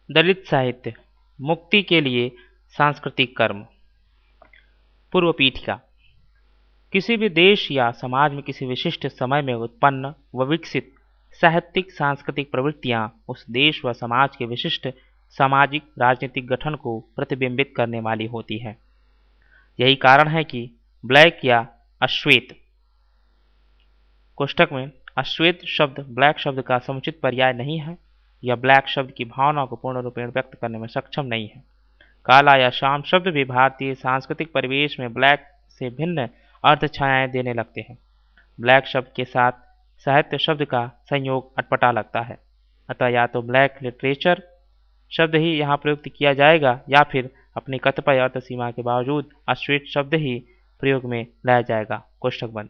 दलित साहित्य, मुक्ति के लिए सांस्कृतिक कर्म। पूर्व पीठिका। किसी भी देश या समाज में किसी विशिष्ट समय में उत्पन्न व विकसित साहित्यिक सांस्कृतिक प्रवृत्तियां उस देश व समाज के विशिष्ट सामाजिक राजनीतिक गठन को प्रतिबिंबित करने वाली होती है। यही कारण है कि ब्लैक या अश्वेत कोष्ठक में अश्वेत शब्द ब्लैक शब्द का समुचित पर्याय नहीं है या ब्लैक शब्द की भावना को पूर्ण रूपेण व्यक्त करने में सक्षम नहीं है। काला या शाम शब्द भी भारतीय सांस्कृतिक परिवेश में ब्लैक से भिन्न अर्थ छायाएं देने लगते हैं। ब्लैक शब्द के साथ साहित्य शब्द का संयोग अटपटा लगता है, अतः या तो ब्लैक लिटरेचर शब्द ही यहाँ प्रयुक्त किया जाएगा या फिर अपनी कतिपय अर्थ सीमा के बावजूद अश्वेत शब्द ही प्रयोग में लाया जाएगा। कोष्ठक बंद।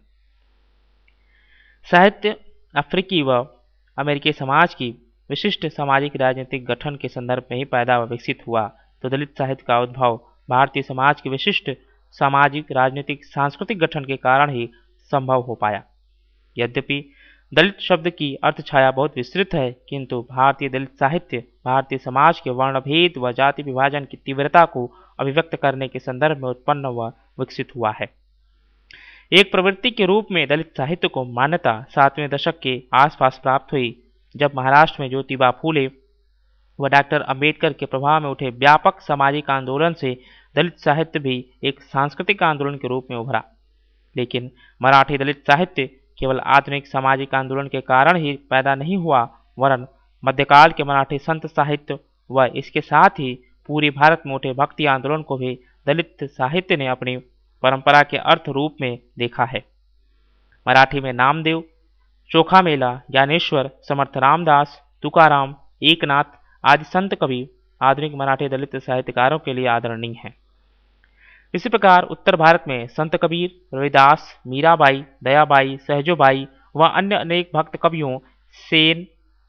साहित्य अफ्रीकी व अमेरिकी समाज की विशिष्ट सामाजिक राजनीतिक गठन के संदर्भ में ही पैदा व विकसित हुआ, तो दलित साहित्य का उद्भव भारतीय समाज के विशिष्ट सामाजिक राजनीतिक सांस्कृतिक गठन के कारण ही संभव हो पाया। यद्यपि दलित शब्द की अर्थ छाया बहुत विस्तृत है, किंतु भारतीय दलित साहित्य भारतीय समाज के वर्णभेद व जाति विभाजन की तीव्रता को अभिव्यक्त करने के संदर्भ में उत्पन्न व विकसित हुआ है। एक प्रवृत्ति के रूप में दलित साहित्य को मान्यता 7वें दशक के आसपास प्राप्त हुई, जब महाराष्ट्र में ज्योतिबा फूले व डॉक्टर अंबेडकर के प्रभाव में उठे व्यापक सामाजिक आंदोलन से दलित साहित्य भी एक सांस्कृतिक आंदोलन के रूप में उभरा। लेकिन मराठी दलित साहित्य केवल आधुनिक सामाजिक आंदोलन के कारण ही पैदा नहीं हुआ, वरन मध्यकाल के मराठी संत साहित्य व इसके साथ ही पूरे भारत में उठे भक्ति आंदोलन को भी दलित साहित्य ने अपनी परंपरा के अर्थ रूप में देखा है। मराठी में नामदेव, चोखा मेला, ज्ञानेश्वर, समर्थ रामदास, तुकाराम, एकनाथ आदि संत कवि आधुनिक मराठी दलित साहित्यकारों के लिए आदरणीय हैं। इसी प्रकार उत्तर भारत में संत कबीर, रविदास, मीराबाई, दयाबाई, सहजोबाई व अन्य अनेक भक्त कवियों, सेन,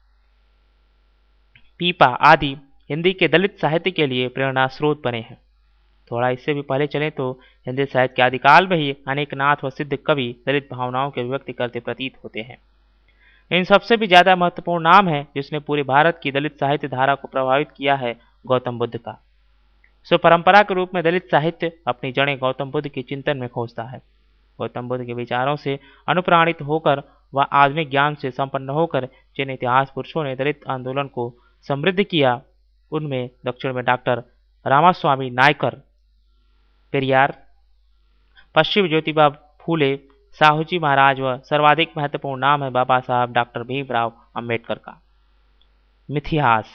पीपा आदि हिंदी के दलित साहित्य के लिए प्रेरणा स्रोत बने हैं। थोड़ा इससे भी पहले चलें तो हिंदी साहित्य के आदिकाल में ही अनेक नाथ व सिद्ध कवि दलित भावनाओं के अभिव्यक्ति करते प्रतीत होते हैं। इन सबसे भी ज्यादा महत्वपूर्ण नाम है जिसने पूरे भारत की दलित साहित्य धारा को प्रभावित किया है, गौतम बुद्ध का। सो परंपरा के रूप में दलित साहित्य अपनी जड़ें गौतम बुद्ध के चिंतन में खोजता है। गौतम बुद्ध के विचारों से अनुप्राणित होकर व आधुनिक ज्ञान से संपन्न होकर जिन इतिहास पुरुषों ने दलित आंदोलन को समृद्ध किया, उनमें दक्षिण में डॉक्टर रामास्वामी नायकर, पेरियार, पश्चिम ज्योतिबा फूले, साहूजी महाराज व सर्वाधिक महत्वपूर्ण नाम है बाबा साहब डॉक्टर भीमराव अंबेडकर का। मिथिहास।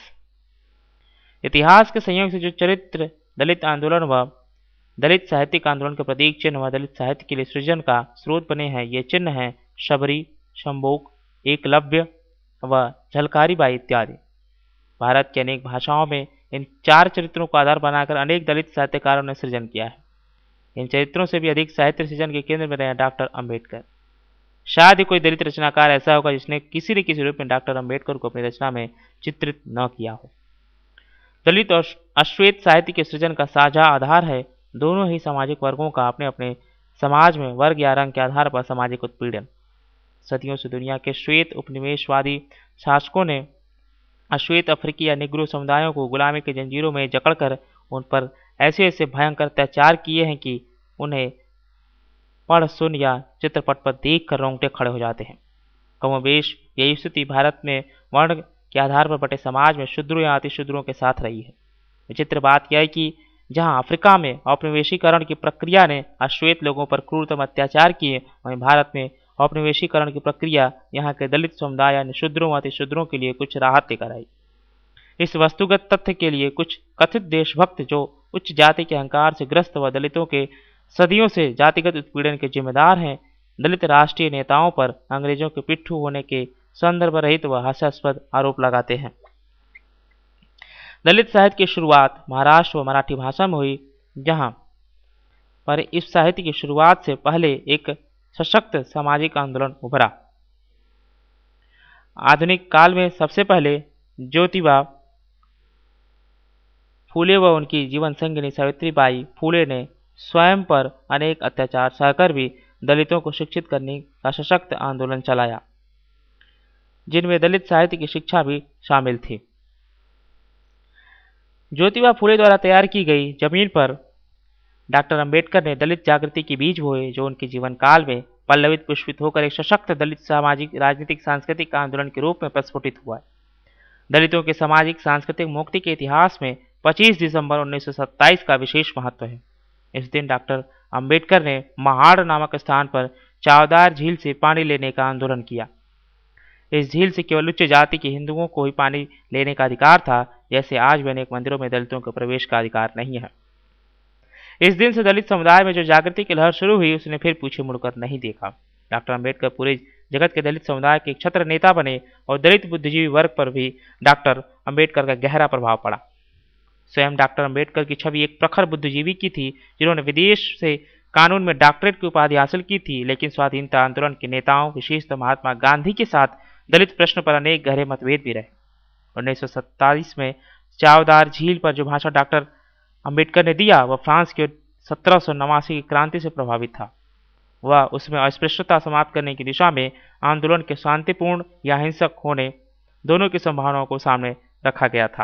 इतिहास के संयोग से जो चरित्र दलित आंदोलन व दलित साहित्यिक आंदोलन के प्रतीक चिन्ह व दलित साहित्य के लिए सृजन का स्रोत बने हैं, ये चिन्ह हैं शबरी, शंभोक, एकलव्य व झलकारी बाई इत्यादि। भारत की अनेक भाषाओं में इन 4 चरित्रों को आधार बनाकर अनेक दलित साहित्यकारों ने सृजन किया है। इन चरित्रों से भी अधिक साहित्य सृजन के केंद्र में रहे डॉक्टर अंबेडकर। शायद ही कोई दलित रचनाकार ऐसा होगा जिसने किसी न किसी रूप में डॉक्टर अंबेडकर को अपनी रचना में चित्रित न किया हो। दलित और अश्वेत साहित्य के सृजन का साझा आधार है दोनों ही सामाजिक वर्गों का अपने अपने समाज में वर्ग या रंग के आधार पर सामाजिक उत्पीड़न। सदियों से दुनिया के श्वेत उपनिवेशवादी शासकों ने अश्वेत अफ्रीकी या निग्रो समुदायों को गुलामी की जंजीरों में जकड़कर उन पर ऐसे ऐसे भयंकर अत्याचार किए हैं कि उन्हें पढ़, सुन या चित्रपट पर देख कर रोंगटे खड़े हो जाते हैं। कमोबेश यही स्थिति भारत में वर्ण के आधार पर बटे समाज में शूद्रों या अतिशूद्रों के साथ रही है। विचित्र बात यह है कि जहां अफ्रीका में औपनिवेशीकरण की प्रक्रिया ने अश्वेत लोगों पर क्रूरतम अत्याचार किए, वहीं भारत में औपनिवेशीकरण की प्रक्रिया यहाँ के दलित समुदाय यानी शूद्रों व अतिशूद्रों के लिए कुछ राहत लेकर आई। इस वस्तुगत तथ्य के लिए कुछ कथित देशभक्त जो उच्च जाति के अहंकार से ग्रस्त व दलितों के सदियों से जातिगत उत्पीड़न के जिम्मेदार हैं, दलित राष्ट्रीय नेताओं पर अंग्रेजों के पिट्ठू होने के संदर्भ रहित व हास्यास्पद आरोप लगाते हैं। दलित साहित्य की शुरुआत महाराष्ट्र व मराठी भाषा में हुई, जहां पर इस साहित्य की शुरुआत से पहले एक सशक्त सामाजिक आंदोलन उभरा। आधुनिक काल में सबसे पहले ज्योतिबा फूले व उनकी जीवन संगिनी सावित्रीबाई फूले ने स्वयं पर अनेक अत्याचार सहकर भी दलितों को शिक्षित करने का सशक्त आंदोलन चलाया, जिनमें दलित साहित्य की शिक्षा भी शामिल थी। ज्योतिबा फुले द्वारा तैयार की गई जमीन पर डॉक्टर अंबेडकर ने दलित जागृति के बीज बोए, जो उनके जीवन काल में पल्लवित पुष्पित होकर एक सशक्त दलित सामाजिक राजनीतिक सांस्कृतिक आंदोलन के रूप में प्रस्फुटित हुआ है। दलितों के सामाजिक सांस्कृतिक मुक्ति के इतिहास में 25 दिसंबर 1927 का विशेष महत्व है। इस दिन डॉक्टर अंबेडकर ने महाड़ नामक स्थान पर चावदार झील से पानी लेने का आंदोलन किया। इस झील से केवल उच्च जाति के हिंदुओं को ही पानी लेने का अधिकार था, जैसे आज भी अनेक मंदिरों में दलितों को प्रवेश का अधिकार नहीं है। इस दिन से दलित समुदाय में जो जागृति की लहर शुरू हुई, उसने फिर पीछे मुड़कर नहीं देखा। डॉक्टर अंबेडकर पूरे जगत के दलित समुदाय के एक छत्र नेता बने और दलित बुद्धिजीवी वर्ग पर भी डॉक्टर अंबेडकर का गहरा प्रभाव पड़ा। स्वयं डॉक्टर अंबेडकर की छवि एक प्रखर बुद्धिजीवी की थी, जिन्होंने विदेश से कानून में डॉक्टरेट की उपाधि हासिल की थी, लेकिन स्वाधीनता आंदोलन के नेताओं, विशेषतः महात्मा गांधी के साथ दलित प्रश्न पर अनेक गहरे मतभेद भी रहे। 1927 में चावदार झील पर जो भाषण डॉक्टर अंबेडकर ने दिया, वह फ्रांस के 1789 की क्रांति से प्रभावित था। वह उसमें अस्पृश्यता समाप्त करने की दिशा में आंदोलन के शांतिपूर्ण या हिंसक होने दोनों की संभावनाओं को सामने रखा गया था।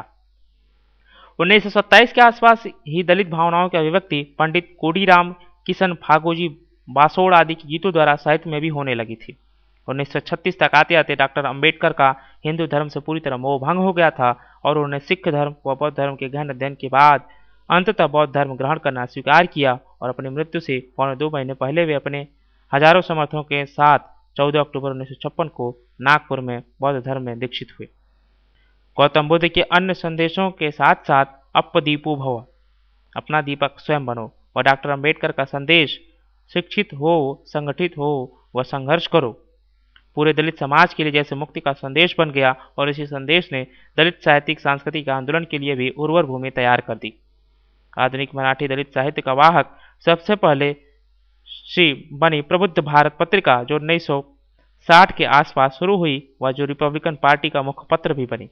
1927 के आसपास ही दलित भावनाओं की अभिव्यक्ति पंडित कोडीराम किशन फागोजी बासोड़ आदि के गीतों द्वारा साहित्य में भी होने लगी थी। 1936 तक आते आते डॉक्टर अंबेडकर का हिंदू धर्म से पूरी तरह मोह भंग हो गया था और उन्होंने सिख धर्म व बौद्ध धर्म के गहन अध्ययन के बाद अंततः बौद्ध धर्म ग्रहण करना स्वीकार किया और अपनी मृत्यु से 2.25 महीने पहले वे अपने हजारों समर्थकों के साथ 14 अक्टूबर 1956 को नागपुर में बौद्ध धर्म में दीक्षित हुए। गौतम बुद्ध के अन्य संदेशों के साथ साथ अपदीपो भव, अपना दीपक स्वयं बनो, और डॉक्टर अंबेडकर का संदेश शिक्षित हो, संगठित हो व संघर्ष करो, पूरे दलित समाज के लिए जैसे मुक्ति का संदेश बन गया, और इसी संदेश ने दलित साहित्यिक सांस्कृतिक आंदोलन के लिए भी उर्वर भूमि तैयार कर दी। आधुनिक मराठी दलित साहित्य का वाहक सबसे पहले श्री बनी प्रबुद्ध भारत पत्रिका, जो 1960 के आसपास शुरू हुई व जो रिपब्लिकन पार्टी का मुखपत्र भी बनी।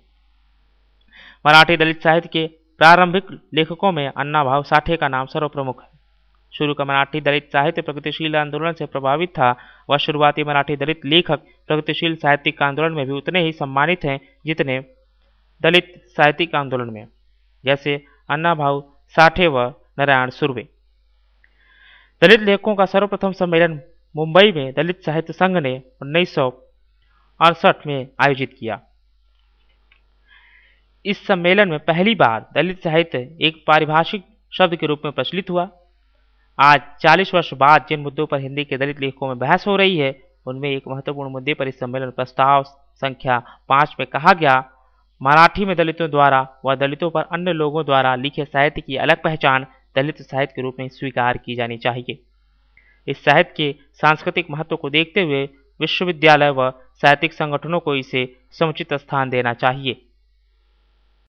मराठी दलित साहित्य के प्रारंभिक लेखकों में अण्णा भाऊ साठे का नाम सर्वप्रमुख है। शुरू का मराठी दलित साहित्य प्रगतिशील आंदोलन से प्रभावित था व शुरुआती मराठी दलित लेखक प्रगतिशील साहित्यिक आंदोलन में भी उतने ही सम्मानित हैं जितने दलित साहित्यिक आंदोलन में, जैसे अण्णा भाऊ साठे व नारायण सुर्वे। दलित लेखकों का सर्वप्रथम सम्मेलन मुंबई में दलित साहित्य संघ ने 1968 में आयोजित किया। इस सम्मेलन में पहली बार दलित साहित्य एक पारिभाषिक शब्द के रूप में प्रचलित हुआ। आज 40 वर्ष बाद जिन मुद्दों पर हिंदी के दलित लेखकों में बहस हो रही है, उनमें एक महत्वपूर्ण मुद्दे पर इस सम्मेलन प्रस्ताव संख्या 5 में कहा गया, मराठी में दलितों द्वारा व दलितों पर अन्य लोगों द्वारा लिखे साहित्य की अलग पहचान दलित साहित्य के रूप में स्वीकार की जानी चाहिए। इस साहित्य के सांस्कृतिक महत्व को देखते हुए विश्वविद्यालय व साहित्यिक संगठनों को इसे समुचित स्थान देना चाहिए।